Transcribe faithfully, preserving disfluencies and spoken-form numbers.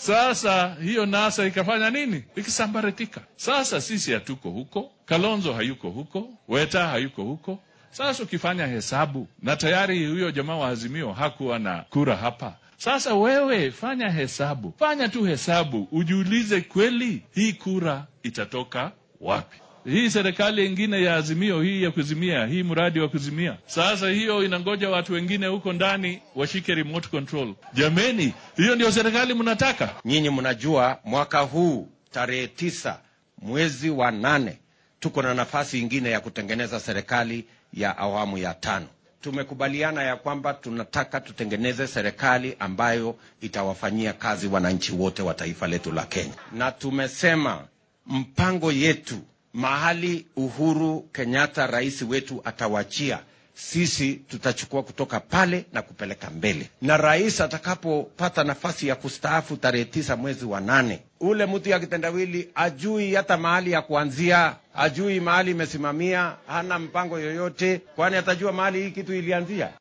Sasa hiyo NASA ikafanya nini? Ikisambaratika. Sasa sisi hatuko huko, Kalonzo hayuko huko, Weta hayuko huko. Sasa ukifanya hesabu, na tayari huyo jamaa wa Azimio hakuwa na kura hapa. Sasa wewe fanya hesabu, fanya tu hesabu, ujiulize kweli hii kura itatoka wapi? Hii serikali ingine ya Azimio, hii ya kuzimia, hii mradi wa kuzimia, sasa hiyo inangoja watu wengine huko ndani washike remote control. Jameni, hiyo ndio serikali mnataka? Nyinyi mnajua mwaka huu tarehe tisa mwezi wa nane tuko na nafasi ingine ya kutengeneza serikali ya awamu ya tano. Tumekubaliana ya kwamba tunataka tutengeneze serikali ambayo itawafanyia kazi wananchi wote wa taifa letu la Kenya. Na tumesema mpango yetu mahali Uhuru Kenyatta rais wetu atawachia, sisi tutachukua kutoka pale na kupeleka mbele. Na rais atakapopata nafasi ya kustaafu tarehe tisa mwezi wa nane, ule mtu ya kitendawili ajui hata mahali ya kuanzia, ajui mahali imesimamia, hana mpango yoyote, kwani atajua mahali hii kitu ilianzia?